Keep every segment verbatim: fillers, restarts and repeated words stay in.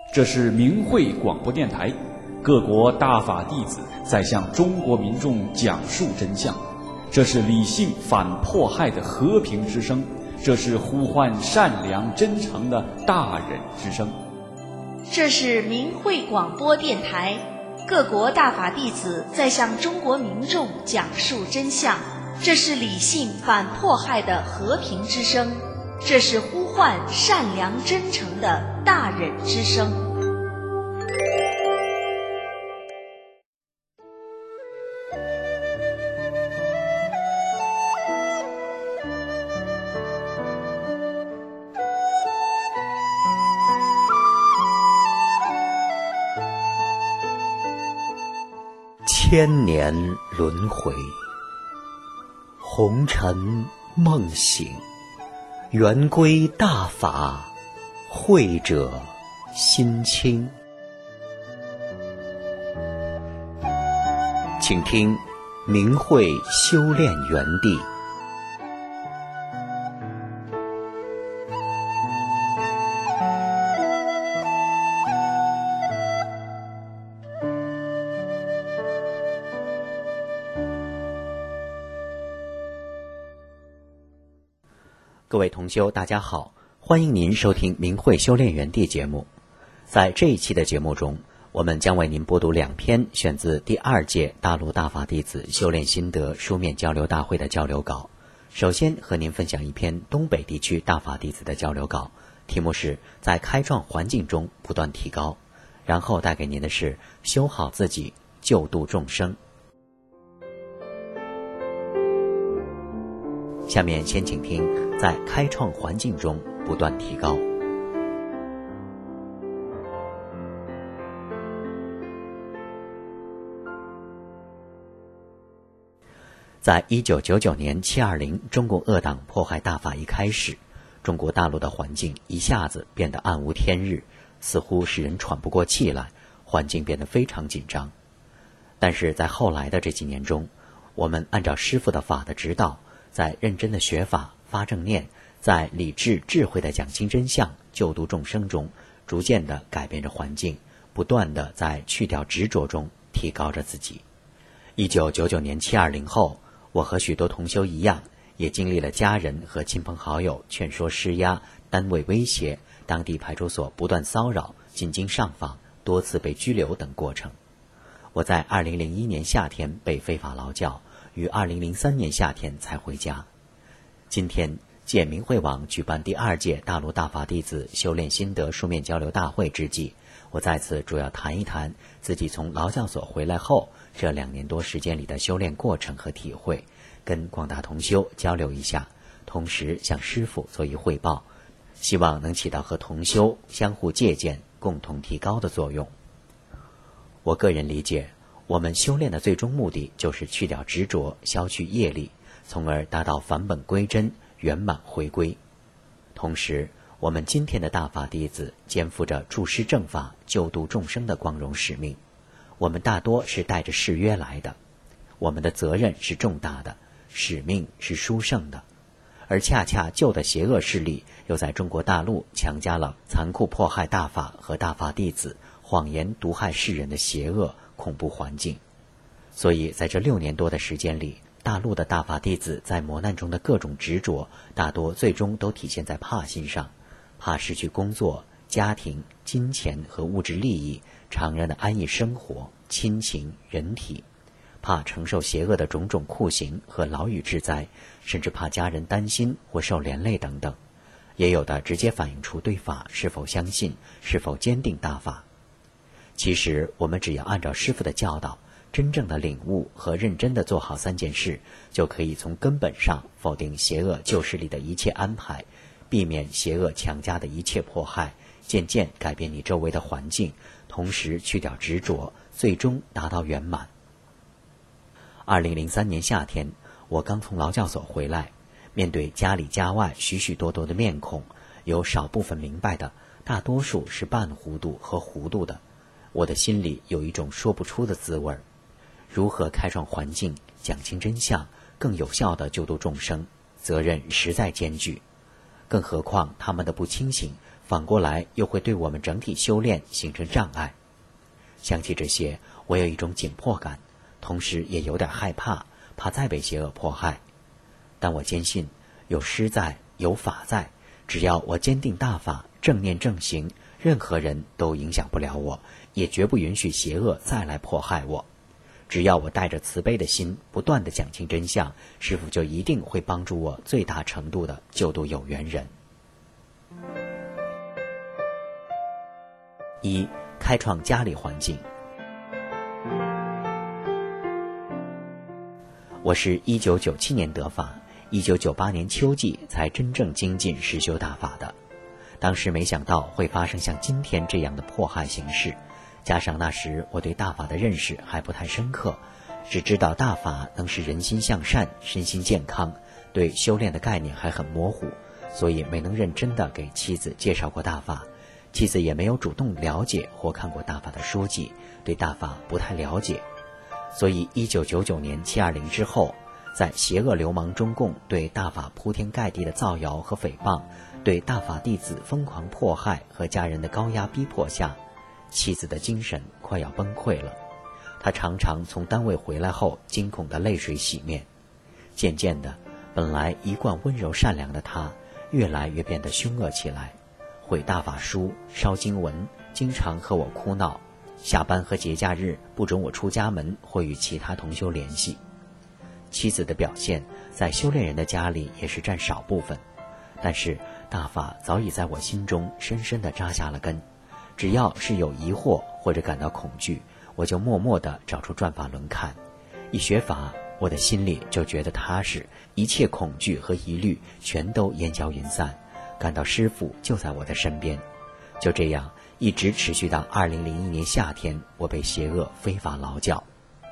这是明慧广播电台，各国大法弟子在向中国民众讲述真相。这是理性反迫害的和平之声，这是呼唤善良真诚的大忍之声。 这是明慧广播电台，各国大法弟子在向中国民众讲述真相。这是理性反迫害的和平之声，这是呼唤善良真诚的大忍之声。 千年轮回，红尘梦醒，圆归大法，慧者心清。请听明慧修炼园地。各位同修，大家好，欢迎您收听明慧修炼园地节目。在这一期的节目中，我们将为您播读两篇选自第二届大陆大法弟子修炼心得书面交流大会的交流稿。首先和您分享一篇东北地区大法弟子的交流稿，题目是在开创环境中不断提高。然后带给您的是修好自己，救度众生。下面先请听在开创环境中不断提高。在一九九九年七二零中共恶党迫害大法一开始，中国大陆的环境一下子变得暗无天日，似乎使人喘不过气来，环境变得非常紧张。但是在后来的这几年中，我们按照师父的法的指导，在认真的学法发正念，在理智智慧的讲清真相救度众生中，逐渐地改变着环境，不断地在去掉执着中提高着自己。一九九九年七二零后，我和许多同修一样，也经历了家人和亲朋好友劝说施压、单位威胁、当地派出所不断骚扰、进京上访、多次被拘留等过程。我在二零零一年夏天被非法劳教，于二零零三年夏天才回家。今天借明慧网举办第二届大陆大法弟子修炼心得书面交流大会之际，我在此主要谈一谈自己从劳教所回来后这两年多时间里的修炼过程和体会，跟广大同修交流一下，同时向师父做一汇报，希望能起到和同修相互借鉴、共同提高的作用。我个人理解，我们修炼的最终目的就是去掉执着，消去业力，从而达到返本归真、圆满回归。同时，我们今天的大法弟子肩负着助师正法、救度众生的光荣使命。我们大多是带着誓约来的，我们的责任是重大的，使命是殊胜的。而恰恰旧的邪恶势力又在中国大陆强加了残酷迫害大法和大法弟子、谎言毒害世人的邪恶恐怖环境。所以在这六年多的时间里，大陆的大法弟子在磨难中的各种执着，大多最终都体现在怕心上，怕失去工作、家庭、金钱和物质利益、常人的安逸生活、亲情、人体，怕承受邪恶的种种酷刑和牢狱之灾，甚至怕家人担心或受连累等等。也有的直接反映出对法是否相信，是否坚定大法。其实我们只要按照师父的教导，真正的领悟和认真的做好三件事，就可以从根本上否定邪恶旧势力的一切安排，避免邪恶强加的一切迫害，渐渐改变你周围的环境，同时去掉执着，最终达到圆满。二零零三年夏天，我刚从劳教所回来，面对家里家外许许多多的面孔，有少部分明白的，大多数是半糊涂和糊涂的，我的心里有一种说不出的滋味。如何开创环境，讲清真相，更有效地救度众生，责任实在艰巨。更何况他们的不清醒， 反过来又会对我们整体修炼形成障碍。想起这些，我有一种紧迫感，同时也有点害怕，怕再被邪恶迫害。但我坚信，有师在，有法在，只要我坚定大法，正念正行，任何人都影响不了我，也绝不允许邪恶再来迫害我。只要我带着慈悲的心，不断地讲清真相，师父就一定会帮助我最大程度地救度有缘人。一、开创家里环境。我是一九九七年得法，一九九八年秋季才真正精进实修大法的。当时没想到会发生像今天这样的迫害形式，加上那时我对大法的认识还不太深刻，只知道大法能使人心向善，身心健康，对修炼的概念还很模糊，所以没能认真地给妻子介绍过大法。妻子也没有主动了解或看过大法的书籍，对大法不太了解。所以一九九九年七二零之后，在邪恶流氓中共对大法铺天盖地的造谣和诽谤，对大法弟子疯狂迫害和家人的高压逼迫下，妻子的精神快要崩溃了。她常常从单位回来后惊恐的泪水洗面。渐渐的，本来一贯温柔善良的她，越来越变得凶恶起来，毁大法书，烧经文，经常和我哭闹。下班和节假日不准我出家门或与其他同修联系。妻子的表现在修炼人的家里也是占少部分，但是大法早已在我心中深深地扎下了根。只要是有疑惑或者感到恐惧，我就默默地找出转法轮看。一学法，我的心里就觉得踏实，一切恐惧和疑虑全都烟消云散，感到师父就在我的身边。就这样一直持续到二零零一年夏天，我被邪恶非法劳教。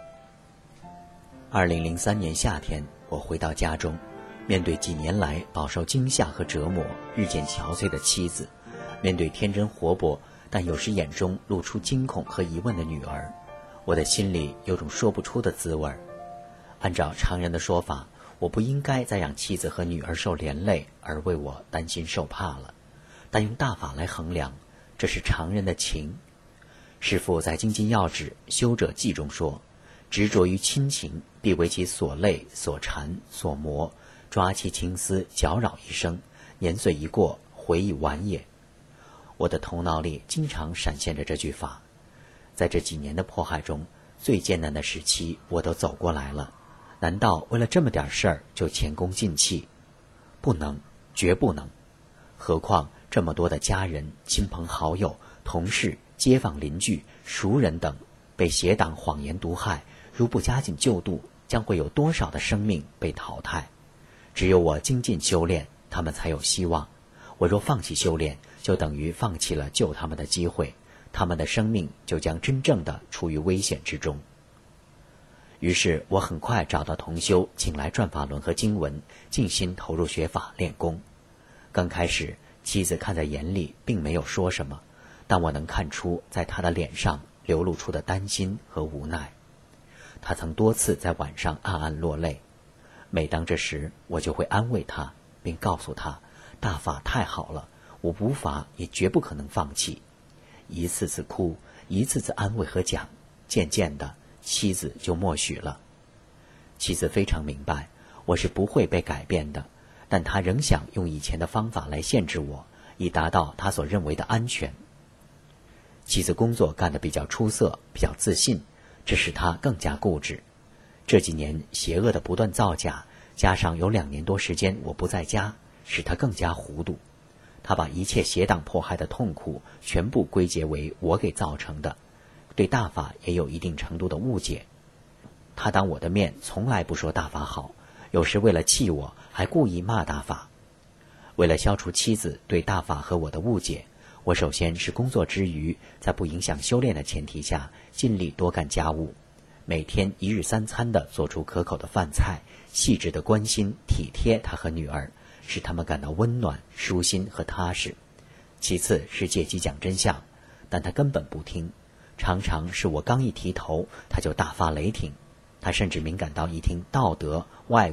二零零三年夏天，我回到家中，面对几年来饱受惊吓和折磨、日渐憔悴的妻子，面对天真活泼但有时眼中露出惊恐和疑问的女儿，我的心里有种说不出的滋味。按照常人的说法，我不应该再让妻子和女儿受连累而为我担心受怕了，但用大法来衡量，这是常人的情。师父在《精进要旨修者记》中说，执着于亲情，必为其所累、所缠、所磨，抓其情丝，搅扰一生，年岁一过，回已晚也。我的头脑里经常闪现着这句法。在这几年的迫害中，最艰难的时期我都走过来了，难道为了这么点事儿就前功尽弃？不能，绝不能。何况这么多的家人、亲朋好友、同事、街坊邻居、熟人等被邪党谎言毒害，如不加紧救度，将会有多少的生命被淘汰？只有我精进修炼，他们才有希望。我若放弃修炼，就等于放弃了救他们的机会，他们的生命就将真正的处于危险之中。于是我很快找到同修，请来转法轮和经文，尽心投入学法练功。刚开始，妻子看在眼里，并没有说什么，但我能看出在她的脸上流露出的担心和无奈。她曾多次在晚上暗暗落泪，每当这时，我就会安慰她，并告诉她，大法太好了，我无法也绝不可能放弃。一次次哭，一次次安慰和讲，渐渐的，妻子就默许了。妻子非常明白，我是不会被改变的，但她仍想用以前的方法来限制我，以达到她所认为的安全。妻子工作干得比较出色，比较自信，这使她更加固执。这几年邪恶的不断造假，加上有两年多时间我不在家，使她更加糊涂。她把一切邪党迫害的痛苦全部归结为我给造成的，对大法也有一定程度的误解。她当我的面从来不说大法好，有时为了气我，还故意骂大法。为了消除妻子对大法和我的误解，我首先是工作之余，在不影响修炼的前提下，尽力多干家务，每天一日三餐地做出可口的饭菜，细致地关心体贴她和女儿，使他们感到温暖、舒心和踏实。其次是借机讲真相，但他根本不听，常常是我刚一提头，他就大发雷霆。他甚至敏感到一听道德、外国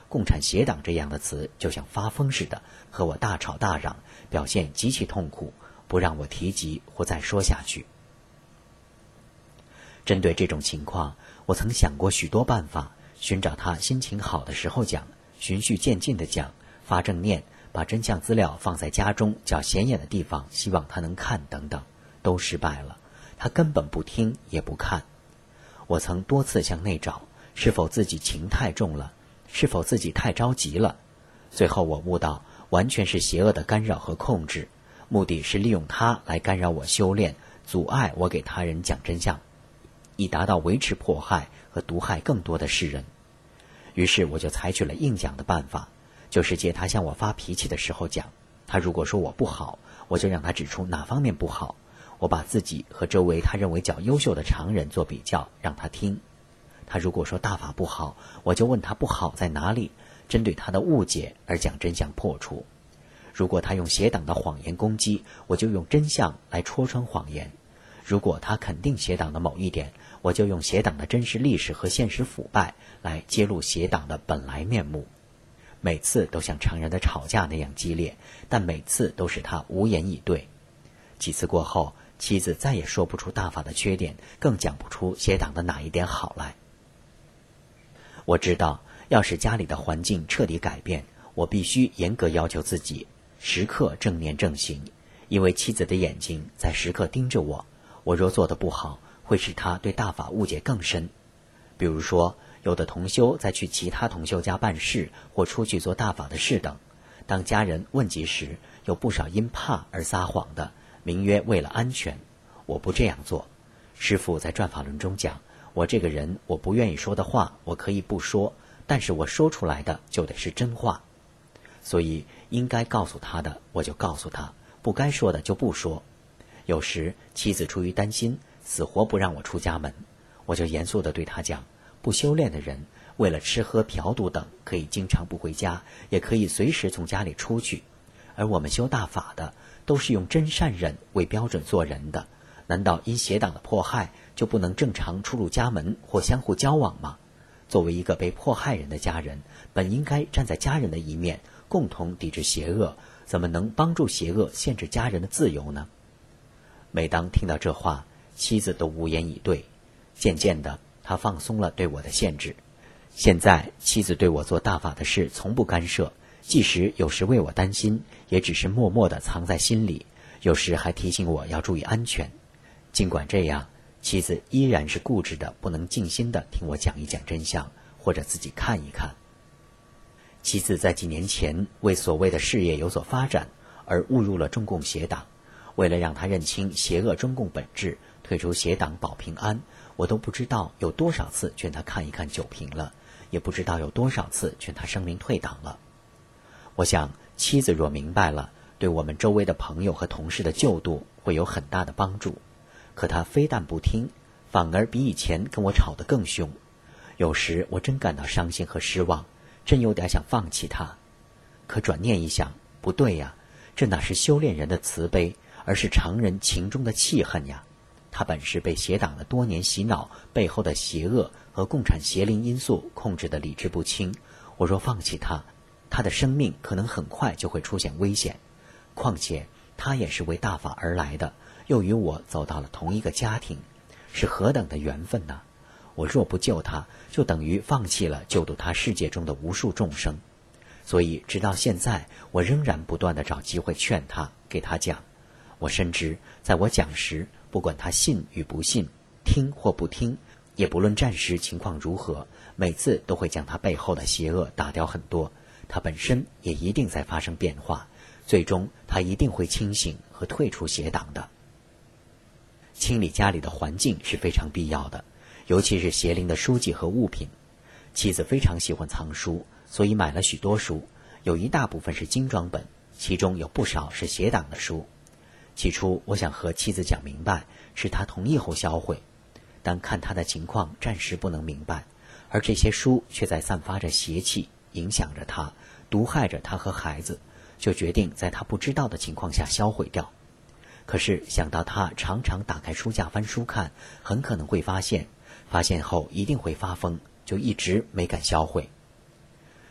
共产协党这样的词，就像发疯似的，和我大吵大嚷，表现极其痛苦，不让我提及或再说下去。针对这种情况，我曾想过许多办法，寻找他心情好的时候讲，循序渐进地讲，发正念，把真相资料放在家中较显眼的地方，希望他能看等等，都失败了。他根本不听也不看。我曾多次向内找，是否自己情太重了，是否自己太着急了。最后我悟到，完全是邪恶的干扰和控制，目的是利用它来干扰我修炼，阻碍我给他人讲真相，以达到维持迫害和毒害更多的世人。于是我就采取了硬讲的办法，就是借他向我发脾气的时候讲，他如果说我不好，我就让他指出哪方面不好，我把自己和周围他认为较优秀的常人做比较，让他听。他如果说大法不好，我就问他不好在哪里，针对他的误解而将真相破除。如果他用邪党的谎言攻击，我就用真相来戳穿谎言。如果他肯定邪党的某一点，我就用邪党的真实历史和现实腐败来揭露邪党的本来面目。每次都像常人的吵架那样激烈，但每次都使他无言以对。几次过后，妻子再也说不出大法的缺点，更讲不出邪党的哪一点好来。我知道，要使家里的环境彻底改变，我必须严格要求自己，时刻正念正行，因为妻子的眼睛在时刻盯着我，我若做得不好，会使她对大法误解更深。比如说，有的同修在去其他同修家办事或出去做大法的事等，当家人问及时，有不少因怕而撒谎的，名曰为了安全。我不这样做。师父在转法轮中讲，我这个人，我不愿意说的话，我可以不说，但是我说出来的就得是真话。所以应该告诉他的，我就告诉他，不该说的就不说。有时妻子出于担心，死活不让我出家门，我就严肃地对他讲，不修炼的人，为了吃喝嫖赌等，可以经常不回家，也可以随时从家里出去。而我们修大法的，都是用真善忍为标准做人的，难道因邪党的迫害，就不能正常出入家门或相互交往吗？作为一个被迫害人的家人，本应该站在家人的一面，共同抵制邪恶，怎么能帮助邪恶限制家人的自由呢？每当听到这话，妻子都无言以对。渐渐的，他放松了对我的限制。现在妻子对我做大法的事从不干涉，即使有时为我担心，也只是默默地藏在心里，有时还提醒我要注意安全。尽管这样，妻子依然是固执的，不能静心地听我讲一讲真相，或者自己看一看。妻子在几年前为所谓的事业有所发展，而误入了中共邪党。为了让他认清邪恶中共本质，退出邪党保平安，我都不知道有多少次劝他看一看九平了，也不知道有多少次劝他声明退党了。我想妻子若明白了，对我们周围的朋友和同事的救度会有很大的帮助。可他非但不听，反而比以前跟我吵得更凶。有时我真感到伤心和失望，真有点想放弃他。可转念一想，不对呀，这哪是修炼人的慈悲，而是常人情中的气恨呀。他本是被邪党的多年洗脑背后的邪恶和共产邪灵因素控制的理智不清，我若放弃他，他的生命可能很快就会出现危险。况且他也是为大法而来的，又与我走到了同一个家庭，是何等的缘分呢？我若不救他，就等于放弃了救度他世界中的无数众生。所以直到现在，我仍然不断地找机会劝他，给他讲。我深知，在我讲时，不管他信与不信，听或不听，也不论暂时情况如何，每次都会将他背后的邪恶打掉很多，他本身也一定在发生变化，最终他一定会清醒和退出邪党的。清理家里的环境是非常必要的，尤其是邪灵的书籍和物品。妻子非常喜欢藏书，所以买了许多书，有一大部分是精装本，其中有不少是邪党的书。起初我想和妻子讲明白，是她同意后销毁，但看她的情况暂时不能明白，而这些书却在散发着邪气，影响着她，毒害着她和孩子，就决定在她不知道的情况下销毁掉。可是想到她常常打开书架翻书看，很可能会发现，发现后一定会发疯，就一直没敢销毁。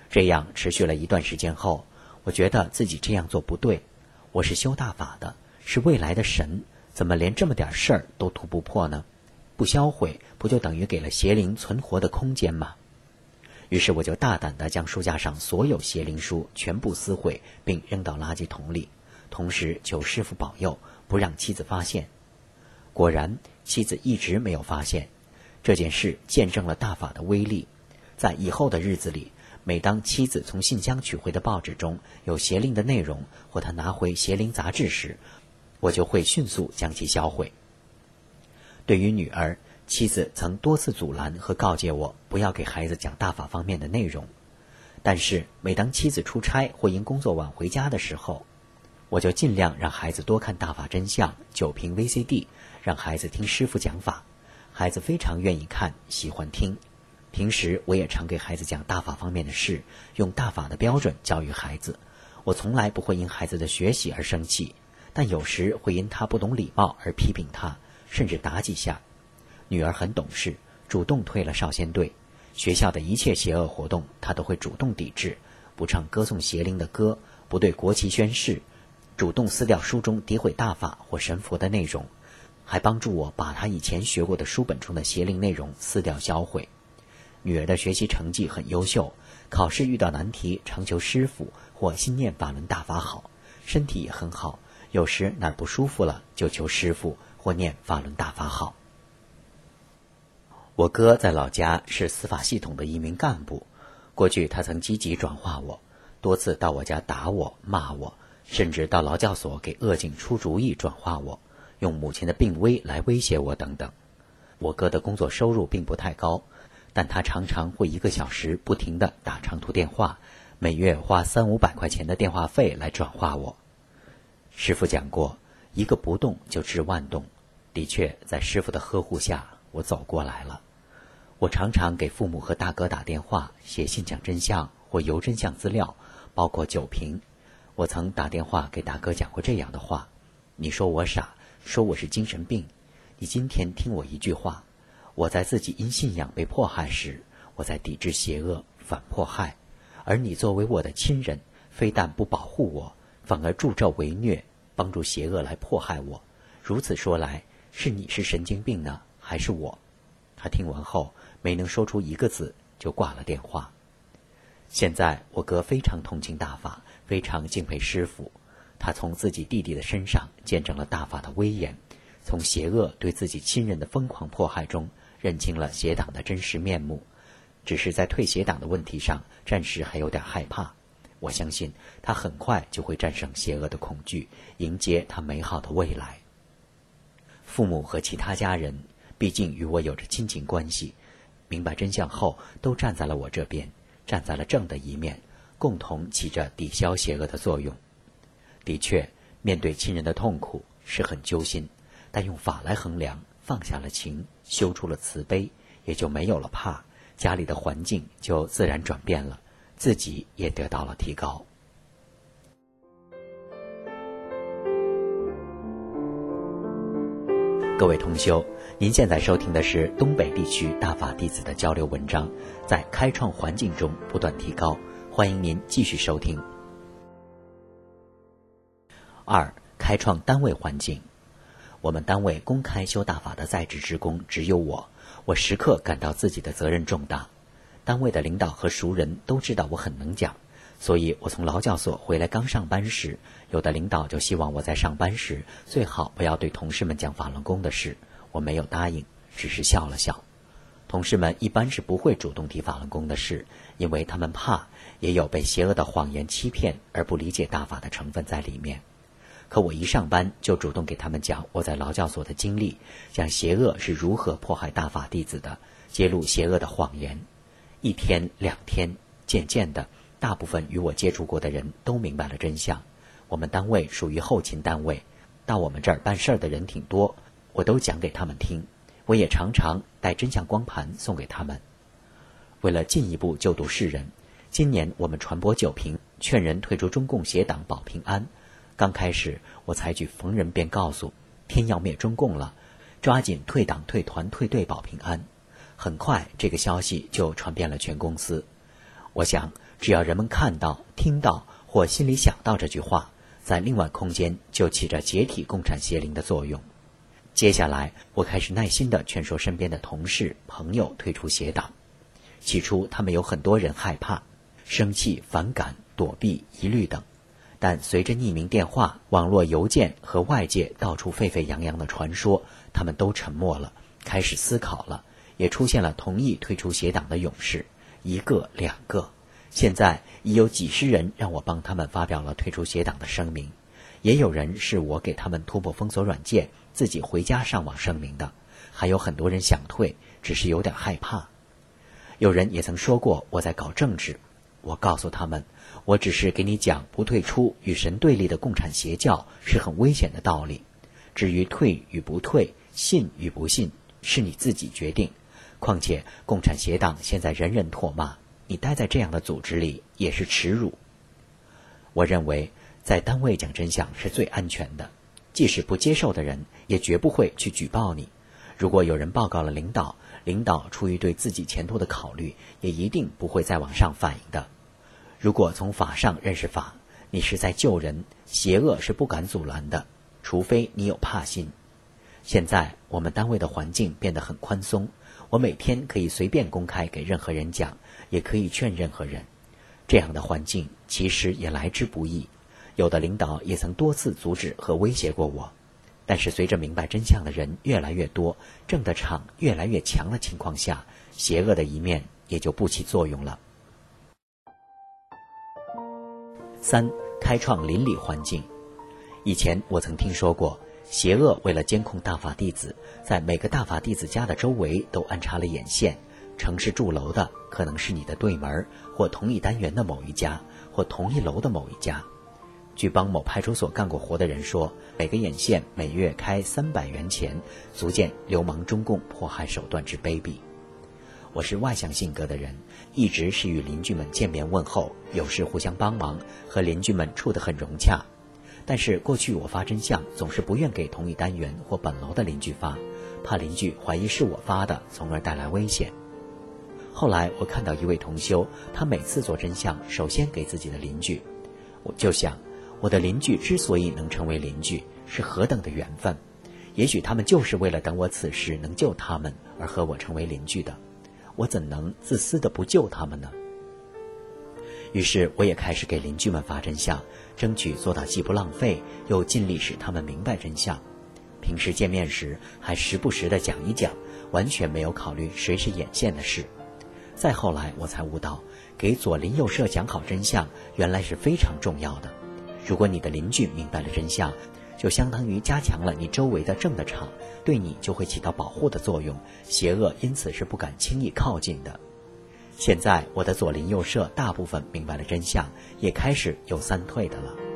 这样持续了一段时间后，我觉得自己这样做不对。我是修大法的，是未来的神，怎么连这么点事儿都突不破呢？不销毁，不就等于给了邪灵存活的空间吗？于是我就大胆地将书架上所有邪灵书全部撕毁，并扔到垃圾桶里，同时求师父保佑，不让妻子发现。果然，妻子一直没有发现。这件事见证了大法的威力。在以后的日子里，每当妻子从信箱取回的报纸中有邪灵的内容，或她拿回邪灵杂志时，我就会迅速将其销毁。对于女儿，妻子曾多次阻拦和告诫我不要给孩子讲大法方面的内容，但是每当妻子出差或因工作晚回家的时候，我就尽量让孩子多看大法真相九屏 V C D， 让孩子听师父讲法。孩子非常愿意看，喜欢听。平时我也常给孩子讲大法方面的事，用大法的标准教育孩子。我从来不会因孩子的学习而生气，但有时会因他不懂礼貌而批评他，甚至打几下。女儿很懂事，主动退了少先队。学校的一切邪恶活动，她都会主动抵制，不唱歌颂邪灵的歌，不对国旗宣誓，主动撕掉书中诋毁大法或神佛的内容，还帮助我把她以前学过的书本中的邪灵内容撕掉销毁。女儿的学习成绩很优秀，考试遇到难题常求师父或心念法轮大法好，身体也很好，有时哪儿不舒服了就求师父或念法轮大法好。我哥在老家是司法系统的一名干部，过去他曾积极转化我，多次到我家打我骂我，甚至到劳教所给恶警出主意转化我，用母亲的病危来威胁我等等。我哥的工作收入并不太高，但他常常会一个小时不停地打长途电话，每月花三五百块钱的电话费来转化我。师父讲过，一个不动就治万动，的确在师父的呵护下，我走过来了。我常常给父母和大哥打电话，写信讲真相或邮真相资料，包括酒瓶。我曾打电话给大哥讲过这样的话：你说我傻，说我是精神病，你今天听我一句话，我在自己因信仰被迫害时，我在抵制邪恶，反迫害，而你作为我的亲人，非但不保护我，反而助纣为虐，帮助邪恶来迫害我。如此说来，是你是神经病呢，还是我？他听完后没能说出一个字，就挂了电话。现在我哥非常同情大法，非常敬佩师父，他从自己弟弟的身上见证了大法的威严，从邪恶对自己亲人的疯狂迫害中认清了邪党的真实面目，只是在退邪党的问题上暂时还有点害怕。我相信他很快就会战胜邪恶的恐惧，迎接他美好的未来。父母和其他家人毕竟与我有着亲情关系，明白真相后都站在了我这边，站在了正的一面，共同起着抵消邪恶的作用。的确，面对亲人的痛苦是很揪心，但用法来衡量，放下了情，修出了慈悲，也就没有了怕，家里的环境就自然转变了，自己也得到了提高。各位同修，您现在收听的是东北地区大法弟子的交流文章，在开创环境中不断提高，欢迎您继续收听。二、开创单位环境。我们单位公开修大法的在职职工只有我，我时刻感到自己的责任重大。单位的领导和熟人都知道我很能讲，所以我从劳教所回来刚上班时，有的领导就希望我在上班时最好不要对同事们讲法轮功的事，我没有答应，只是笑了笑。同事们一般是不会主动提法轮功的事，因为他们怕也有被邪恶的谎言欺骗而不理解大法的成分在里面。可我一上班就主动给他们讲我在劳教所的经历，讲邪恶是如何迫害大法弟子的，揭露邪恶的谎言。一天两天，渐渐的，大部分与我接触过的人都明白了真相。我们单位属于后勤单位，到我们这儿办事儿的人挺多，我都讲给他们听。我也常常带真相光盘送给他们。为了进一步救度世人，今年我们传播九评，劝人退出中共邪党保平安。刚开始我采取逢人便告诉，天要灭中共了，抓紧退党退团退队保平安。很快这个消息就传遍了全公司。 我想，只要人们看到、听到或心里想到这句话，在另外空间就起着解体共产邪灵的作用。接下来，我开始耐心地劝说身边的同事、朋友退出邪党。起初，他们有很多人害怕、生气、反感、躲避、疑虑等。但随着匿名电话、网络邮件和外界到处沸沸扬扬的传说，他们都沉默了，开始思考了，也出现了同意退出邪党的勇士，一个、两个。现在已有几十人让我帮他们发表了退出邪党的声明，也有人是我给他们突破封锁软件，自己回家上网声明的，还有很多人想退，只是有点害怕。有人也曾说过我在搞政治，我告诉他们，我只是给你讲不退出与神对立的共产邪教是很危险的道理，至于退与不退，信与不信，是你自己决定。况且共产邪党现在人人唾骂，你待在这样的组织里也是耻辱。我认为在单位讲真相是最安全的，即使不接受的人也绝不会去举报你。如果有人报告了领导，领导出于对自己前途的考虑，也一定不会再往上反映的。如果从法上认识法，你是在救人，邪恶是不敢阻拦的，除非你有怕心。现在我们单位的环境变得很宽松，我每天可以随便公开给任何人讲，也可以劝任何人。这样的环境其实也来之不易，有的领导也曾多次阻止和威胁过我。但是随着明白真相的人越来越多，正的场越来越强的情况下，邪恶的一面也就不起作用了。三、开创邻里环境。以前我曾听说过，邪恶为了监控大法弟子，在每个大法弟子家的周围都安插了眼线，城市住楼的可能是你的对门，或同一单元的某一家，或同一楼的某一家。据帮某派出所干过活的人说，每个眼线每月开三百元钱，足见流氓中共迫害手段之卑鄙。我是外向性格的人，一直是与邻居们见面问候，有事互相帮忙，和邻居们处得很融洽。但是过去我发真相总是不愿给同一单元或本楼的邻居发，怕邻居怀疑是我发的，从而带来危险。后来我看到一位同修，他每次做真相首先给自己的邻居，我就想，我的邻居之所以能成为邻居，是何等的缘分，也许他们就是为了等我此时能救他们而和我成为邻居的，我怎能自私的不救他们呢？于是我也开始给邻居们发真相，争取做到既不浪费，又尽力使他们明白真相。平时见面时还时不时的讲一讲，完全没有考虑谁是眼线的事。再后来我才悟到，给左邻右舍讲好真相原来是非常重要的。如果你的邻居明白了真相，就相当于加强了你周围的正的场，对你就会起到保护的作用，邪恶因此是不敢轻易靠近的。现在我的左邻右舍大部分明白了真相，也开始有三退的了。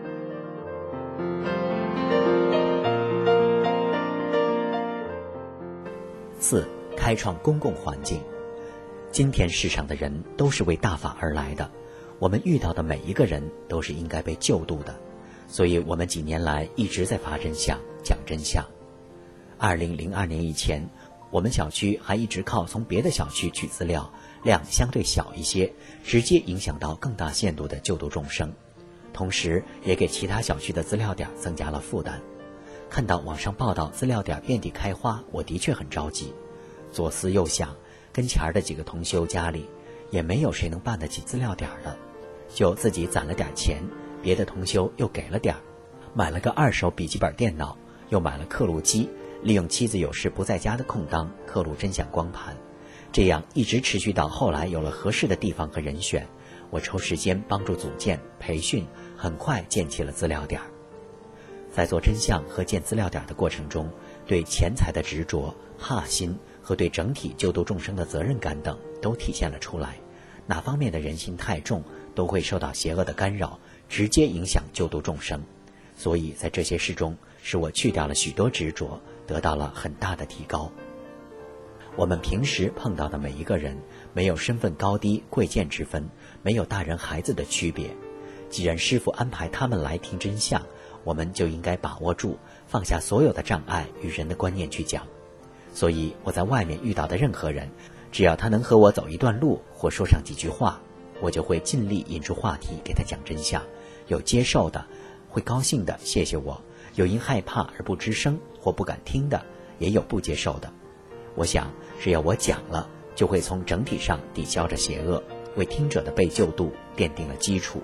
四、开创公共环境。今天世上的人都是为大法而来的，我们遇到的每一个人都是应该被救度的，所以我们几年来一直在发真相，讲真相。二零零二年以前，我们小区还一直靠从别的小区取资料，量相对小一些，直接影响到更大限度的救度众生，同时也给其他小区的资料点增加了负担。看到网上报道资料点遍地开花，我的确很着急。左思右想，跟前儿的几个同修家里也没有谁能办得起资料点的，就自己攒了点钱，别的同修又给了点儿，买了个二手笔记本电脑，又买了刻录机，利用妻子有事不在家的空当刻录真相光盘。这样一直持续到后来有了合适的地方和人选，我抽时间帮助组建培训，很快建起了资料点。在做真相和建资料点的过程中，对钱财的执着、怕心和对整体救度众生的责任感等都体现了出来。哪方面的人心太重，都会受到邪恶的干扰，直接影响救度众生。所以在这些事中，使我去掉了许多执着，得到了很大的提高。我们平时碰到的每一个人，没有身份高低贵贱之分，没有大人孩子的区别。既然师父安排他们来听真相，我们就应该把握住，放下所有的障碍与人的观念去讲。所以我在外面遇到的任何人，只要他能和我走一段路或说上几句话， 我就会尽力引出话题给他讲真相，有接受的，会高兴的谢谢我，有因害怕而不吱声或不敢听的，也有不接受的。我想只要我讲了，就会从整体上抵消着邪恶，为听者的被救度奠定了基础。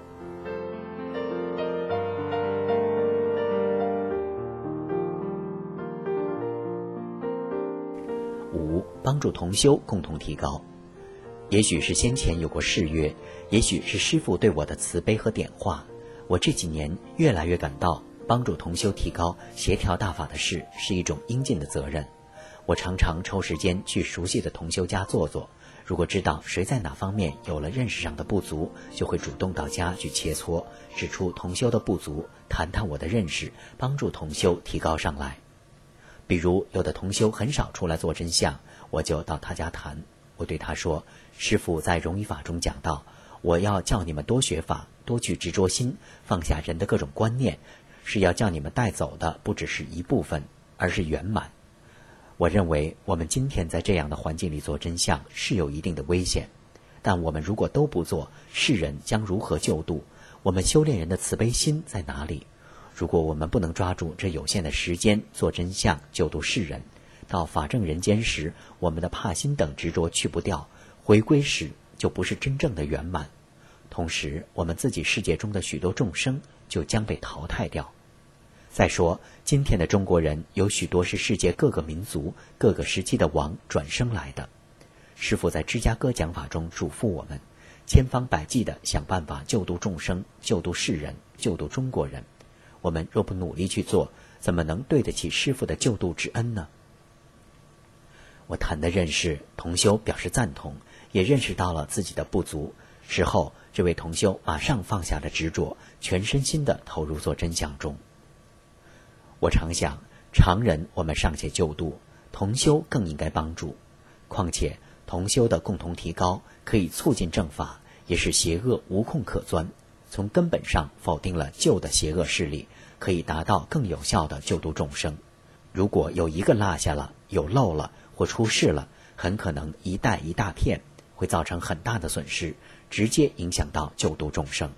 五、帮助同修共同提高。也许是先前有过誓约，也许是师父对我的慈悲和点化，我这几年越来越感到帮助同修提高、协调大法的事是一种应尽的责任。我常常抽时间去熟悉的同修家坐坐，如果知道谁在哪方面有了认识上的不足，就会主动到家去切磋，指出同修的不足，谈谈我的认识，帮助同修提高上来。比如有的同修很少出来做真相，我就到他家谈。我对他说，师父在荣仪法中讲到，我要叫你们多学法，多去执着心，放下人的各种观念，是要叫你们带走的不只是一部分，而是圆满。我认为我们今天在这样的环境里做真相是有一定的危险，但我们如果都不做，世人将如何救度？我们修炼人的慈悲心在哪里？如果我们不能抓住这有限的时间做真相救度世人，到法正人间时，我们的怕心等执着去不掉，回归时就不是真正的圆满。同时我们自己世界中的许多众生就将被淘汰掉。再说今天的中国人有许多是世界各个民族各个时期的王转生来的。师父在芝加哥讲法中嘱咐我们，千方百计地想办法救度众生，救度世人，救度中国人。我们若不努力去做，怎么能对得起师父的救度之恩呢？我谈的认识，同修表示赞同，也认识到了自己的不足。事后这位同修马上放下了执着，全身心地投入做真相中。我常想，常人我们尚且救度，同修更应该帮助。况且同修的共同提高可以促进正法，也是邪恶无空可钻，从根本上否定了旧的邪恶势力，可以达到更有效的救度众生。如果有一个落下了，有漏了或出事了，很可能一带一大片，会造成很大的损失，直接影响到救度众生。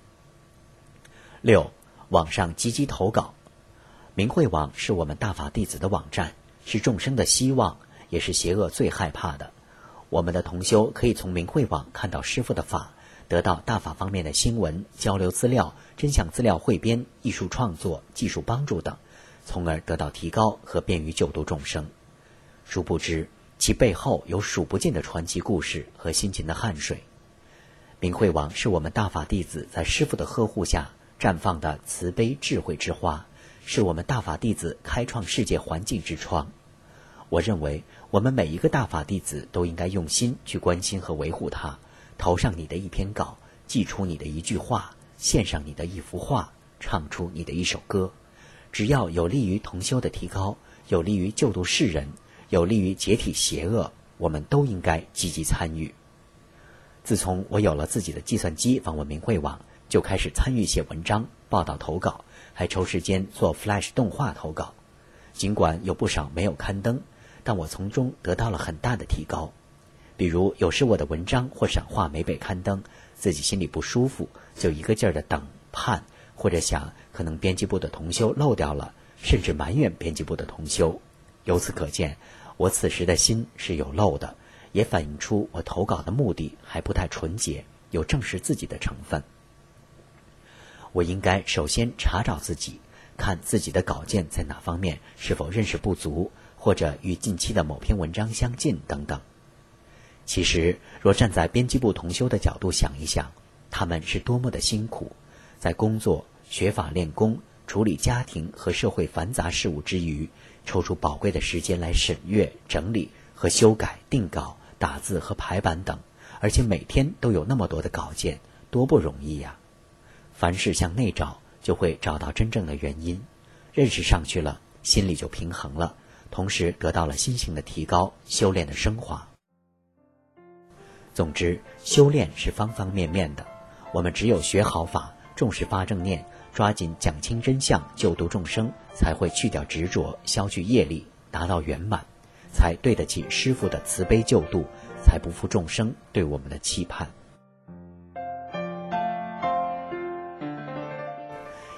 六、网上积极投稿。明慧网是我们大法弟子的网站，是众生的希望，也是邪恶最害怕的。我们的同修可以从明慧网看到师父的法，得到大法方面的新闻、交流资料、真相资料汇编、艺术创作、技术帮助等，从而得到提高和便于救度众生。殊不知其背后有数不尽的传奇故事和辛勤的汗水。明慧网是我们大法弟子在师父的呵护下绽放的慈悲智慧之花，是我们大法弟子开创世界环境之窗。我认为我们每一个大法弟子都应该用心去关心和维护它，投上你的一篇稿，寄出你的一句话，献上你的一幅画，唱出你的一首歌。只要有利于同修的提高，有利于救度世人，有利于解体邪恶，我们都应该积极参与。自从我有了自己的计算机访问明慧网，就开始参与写文章、报道投稿，还抽时间做 Flash 动画投稿。尽管有不少没有刊登，但我从中得到了很大的提高。比如有时我的文章或闪画没被刊登，自己心里不舒服，就一个劲儿的等盼，或者想可能编辑部的同修漏掉了，甚至埋怨编辑部的同修。由此可见，我此时的心是有漏的，也反映出我投稿的目的还不太纯洁，有证实自己的成分。我应该首先查找自己，看自己的稿件在哪方面是否认识不足，或者与近期的某篇文章相近等等。其实若站在编辑部同修的角度想一想，他们是多么的辛苦，在工作、学法练功、处理家庭和社会繁杂事务之余，抽出宝贵的时间来审阅、整理和修改、定稿、打字和排版等，而且每天都有那么多的稿件，多不容易呀！凡事向内找，就会找到真正的原因，认识上去了，心里就平衡了，同时得到了心性的提高，修炼的升华。总之，修炼是方方面面的，我们只有学好法，重视发正念，抓紧讲清真相，救度众生，才会去掉执着，消去业力，达到圆满，才对得起师父的慈悲救度，才不负众生对我们的期盼。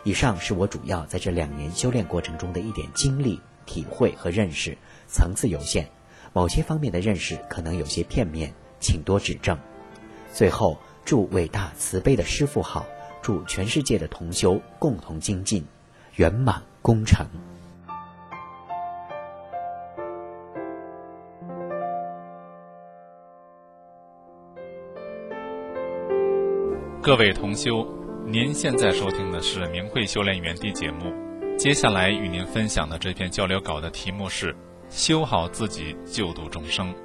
以上是我主要在这两年修炼过程中的一点经历、体会和认识，层次有限，某些方面的认识可能有些片面，请多指正。最后，祝伟大慈悲的师父好，祝全世界的同修共同精进，圆满功成。 各位同修，您现在收听的是明慧修炼园地节目。接下来与您分享的这篇交流稿的题目是修好自己，救度众生。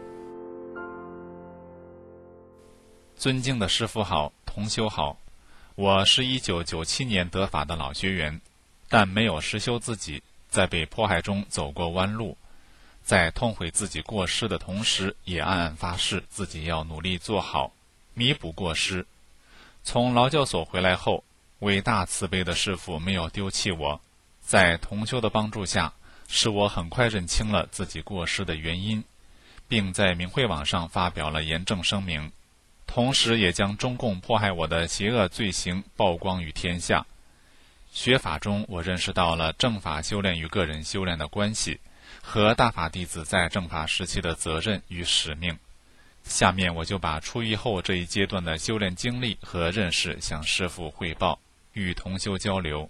尊敬的师父好，同修好，我是一九九七年得法的老学员，但没有实修自己，在被迫害中走过弯路，在痛悔自己过失的同时，也暗暗发誓自己要努力做好，弥补过失。从劳教所回来后，伟大慈悲的师父没有丢弃我，在同修的帮助下，使我很快认清了自己过失的原因，并在明慧网上发表了严正声明，同时也将中共迫害我的邪恶罪行曝光于天下。学法中，我认识到了正法修炼与个人修炼的关系，和大法弟子在正法时期的责任与使命。下面我就把出狱后这一阶段的修炼经历和认识向师父汇报，与同修交流。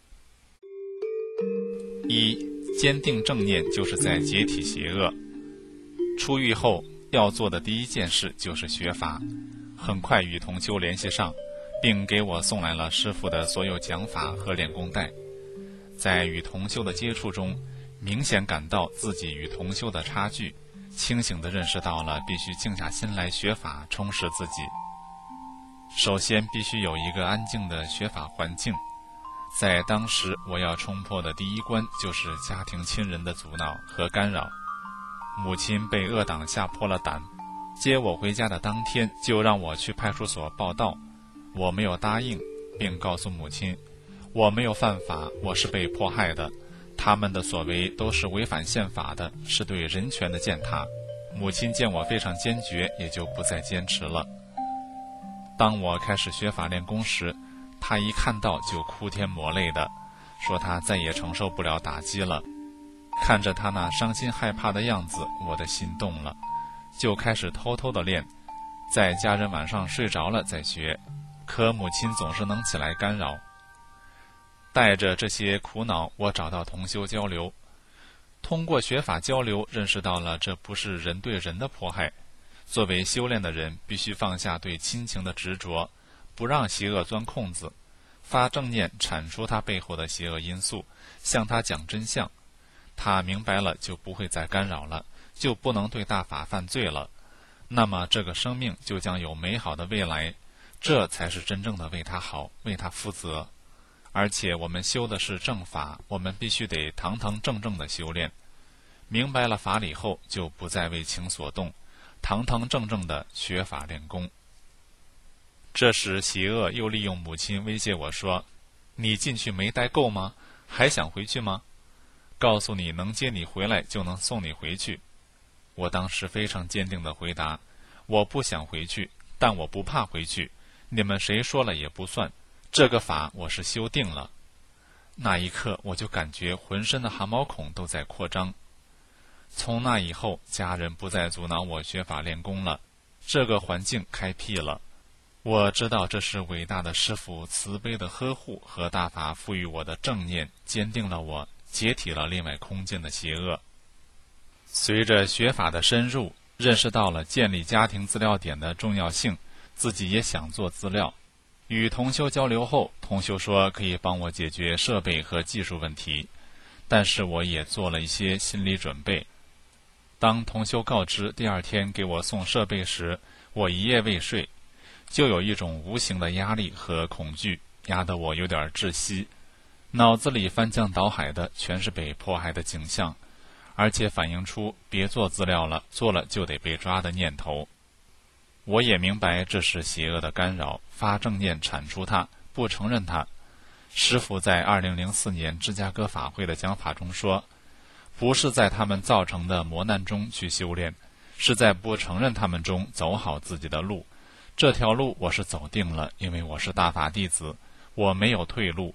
一、坚定正念就是在解体邪恶。出狱后要做的第一件事就是学法，很快与同修联系上，并给我送来了师父的所有讲法和练功带。在与同修的接触中，明显感到自己与同修的差距，清醒地认识到了必须静下心来学法，充实自己。首先必须有一个安静的学法环境。在当时我要冲破的第一关就是家庭亲人的阻挠和干扰。母亲被恶党吓破了胆，接我回家的当天就让我去派出所报到。我没有答应，并告诉母亲，我没有犯法，我是被迫害的，他们的所为都是违反宪法的，是对人权的践踏。母亲见我非常坚决，也就不再坚持了。当我开始学法练功时，她一看到就哭天抹泪的，说她再也承受不了打击了。看着她那伤心害怕的样子，我的心动了，就开始偷偷的练，在家人晚上睡着了再学，可母亲总是能起来干扰。带着这些苦恼，我找到同修交流，通过学法交流，认识到了这不是人对人的迫害。作为修炼的人，必须放下对亲情的执着，不让邪恶钻空子，发正念铲除它背后的邪恶因素，向他讲真相。他明白了，就不会再干扰了，就不能对大法犯罪了。那么这个生命就将有美好的未来，这才是真正的为他好，为他负责。而且我们修的是正法，我们必须得堂堂正正的修炼。明白了法理后，就不再为情所动，堂堂正正的学法练功。这时邪恶又利用母亲威胁我说，你进去没待够吗？还想回去吗？告诉你能接你回来就能送你回去。我当时非常坚定地回答，我不想回去，但我不怕回去，你们谁说了也不算，这个法我是修定了。那一刻我就感觉浑身的汗毛孔都在扩张。从那以后，家人不再阻挠我学法练功了，这个环境开辟了。我知道这是伟大的师父慈悲的呵护和大法赋予我的正念，坚定了我，解体了另外空间的邪恶。随着学法的深入，认识到了建立家庭资料点的重要性，自己也想做资料。与同修交流后，同修说可以帮我解决设备和技术问题，但是我也做了一些心理准备。当同修告知第二天给我送设备时，我一夜未睡，就有一种无形的压力和恐惧，压得我有点窒息，脑子里翻江倒海的全是被迫害的景象，而且反映出别做资料了，做了就得被抓的念头。我也明白这是邪恶的干扰，发正念铲除它，不承认它。师父在二零零四年芝加哥法会的讲法中说，不是在他们造成的磨难中去修炼，是在不承认他们中走好自己的路。这条路我是走定了，因为我是大法弟子，我没有退路，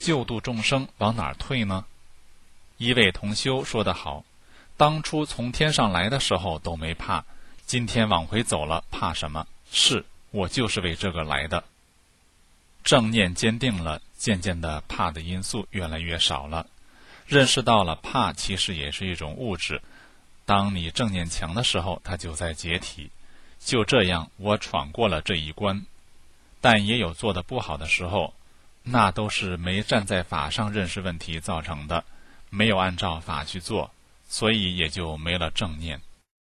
救度众生往哪儿退呢？一位同修说得好，当初从天上来的时候都没怕，今天往回走了，怕什么？是，我就是为这个来的。正念坚定了，渐渐的怕的因素越来越少了，认识到了怕其实也是一种物质，当你正念强的时候，它就在解体。就这样，我闯过了这一关，但也有做得不好的时候，那都是没站在法上认识问题造成的，没有按照法去做，所以也就没了正念。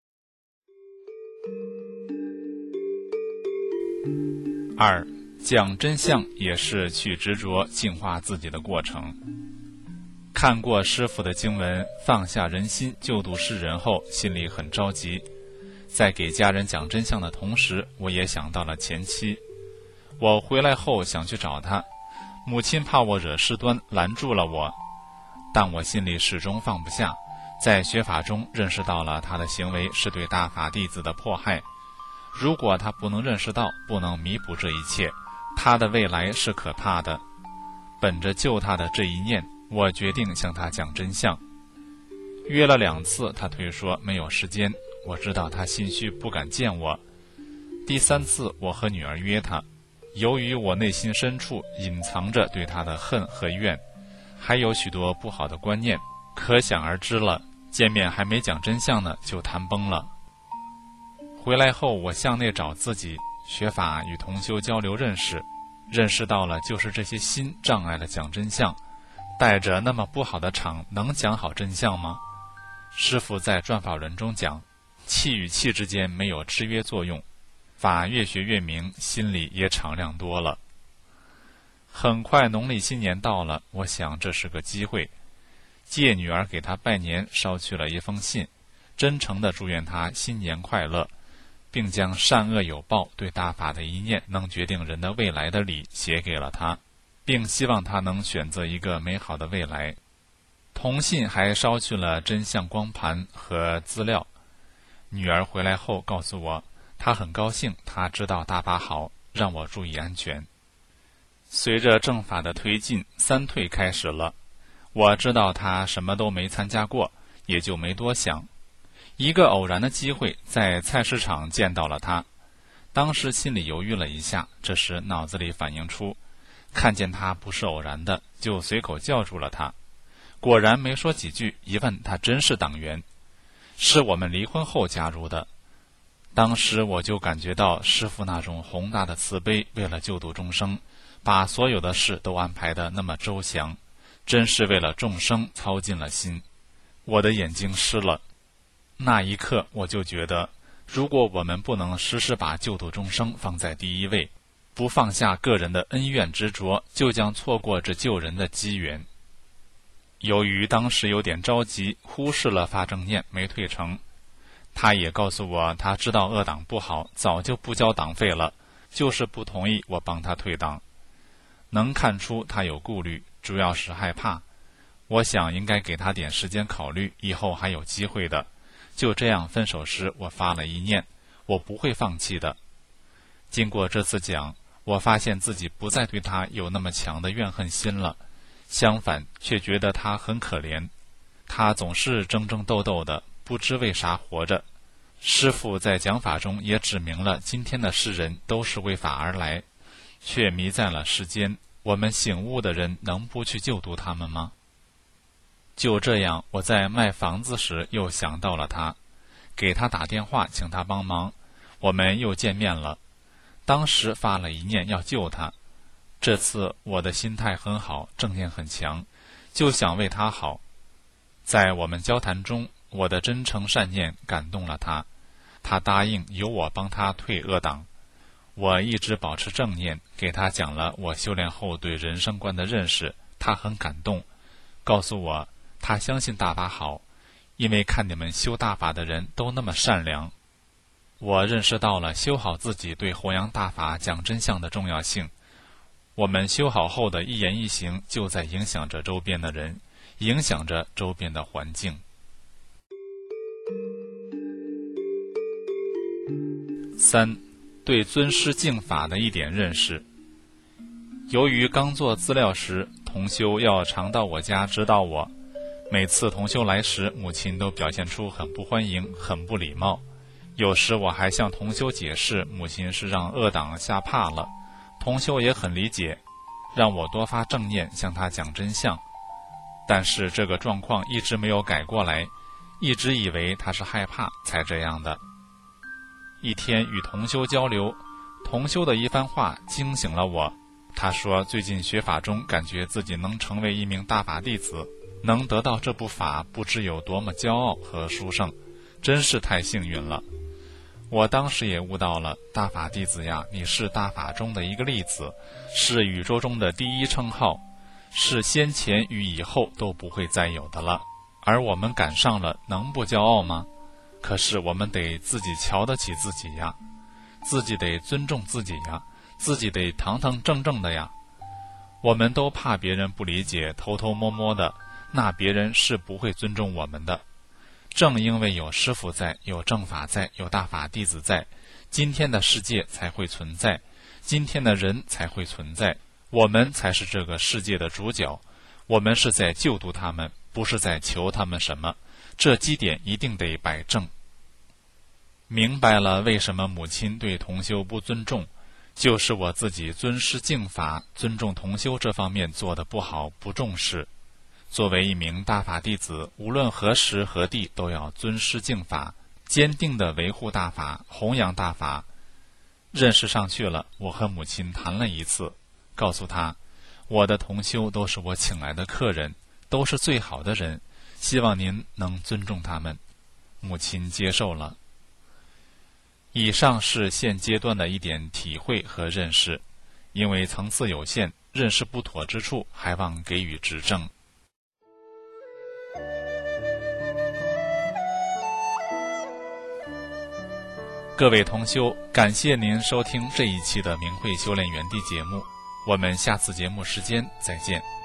二，讲真相也是去执着净化自己的过程。看过师父的经文，放下人心，救度世人后，心里很着急。在给家人讲真相的同时，我也想到了前妻。我回来后想去找她，母亲怕我惹事端，拦住了我。但我心里始终放不下，在学法中认识到了她的行为是对大法弟子的迫害。如果她不能认识到，不能弥补这一切，她的未来是可怕的。本着救她的这一念，我决定向她讲真相。约了两次，她推说没有时间，我知道她心虚不敢见我。第三次，我和女儿约她，由于我内心深处隐藏着对她的恨和怨，还有许多不好的观念，可想而知了。见面还没讲真相呢，就谈崩了。回来后，我向内找自己，学法与同修交流认识，认识到了就是这些心障碍了讲真相。带着那么不好的场，能讲好真相吗？师父在转法轮中讲，气与气之间没有制约作用。法越学越明，心里也敞亮多了。很快农历新年到了，我想这是个机会，借女儿给她拜年，捎去了一封信，真诚地祝愿她新年快乐，并将善恶有报对大法的一念能决定人的未来的理写给了她，并希望她能选择一个美好的未来。同信还捎去了真相光盘和资料。女儿回来后告诉我，她很高兴，她知道大法好，让我注意安全。随着正法的推进，三退开始了。我知道她什么都没参加过，也就没多想。一个偶然的机会，在菜市场见到了她，当时心里犹豫了一下，这时脑子里反映出，看见她不是偶然的，就随口叫住了她。果然没说几句，一问她真是党员，是我们离婚后加入的。当时我就感觉到师父那种宏大的慈悲，为了救度众生，把所有的事都安排得那么周详，真是为了众生操尽了心。我的眼睛湿了。那一刻我就觉得，如果我们不能时时把救度众生放在第一位，不放下个人的恩怨执着，就将错过这救人的机缘。由于当时有点着急，忽视了发正念，没退成。他也告诉我，他知道恶党不好，早就不交党费了，就是不同意我帮他退党。能看出他有顾虑，主要是害怕。我想应该给他点时间考虑，以后还有机会的。就这样，分手时我发了一念，我不会放弃的。经过这次讲，我发现自己不再对他有那么强的怨恨心了，相反，却觉得他很可怜。他总是争争斗斗的，不知为啥活着。师父在讲法中也指明了，今天的世人都是为法而来，却迷在了世间。我们醒悟的人能不去救度他们吗？就这样，我在卖房子时又想到了他，给他打电话请他帮忙，我们又见面了。当时发了一念要救他，这次我的心态很好，正念很强，就想为他好。在我们交谈中，我的真诚善念感动了他，他答应由我帮他退恶党。我一直保持正念，给他讲了我修炼后对人生观的认识，他很感动，告诉我他相信大法好，因为看你们修大法的人都那么善良。我认识到了修好自己对弘扬大法讲真相的重要性。我们修好后的一言一行就在影响着周边的人，影响着周边的环境。三，对尊师敬法的一点认识。由于刚做资料时， 同修要常到我家指导我。每次同修来时，母亲都表现出很不欢迎，很不礼貌。有时我还向同修解释，母亲是让恶党吓怕了，同修也很理解，让我多发正念，向他讲真相。但是这个状况一直没有改过来，一直以为他是害怕才这样的。一天与同修交流，同修的一番话惊醒了我。他说最近学法中感觉自己能成为一名大法弟子，能得到这部法不知有多么骄傲和殊胜，真是太幸运了。我当时也悟到了，大法弟子呀，你是大法中的一个粒子，是宇宙中的第一称号，是先前与以后都不会再有的了。而我们赶上了，能不骄傲吗？可是我们得自己瞧得起自己呀，自己得尊重自己呀，自己得堂堂正正的呀。我们都怕别人不理解，偷偷摸摸的，那别人是不会尊重我们的。正因为有师父在，有正法在，有大法弟子在，今天的世界才会存在，今天的人才会存在，我们才是这个世界的主角。我们是在救度他们，不是在求他们什么，这基点一定得摆正。明白了为什么母亲对同修不尊重，就是我自己尊师敬法、尊重同修这方面做得不好、不重视。作为一名大法弟子，无论何时何地都要尊师敬法，坚定地维护大法，弘扬大法。认识上去了，我和母亲谈了一次，告诉她，我的同修都是我请来的客人，都是最好的人，希望您能尊重他们。母亲接受了。以上是现阶段的一点体会和认识，因为层次有限，认识不妥之处，还望给予指正。各位同修，感谢您收听这一期的明慧修炼园地节目，我们下次节目时间再见。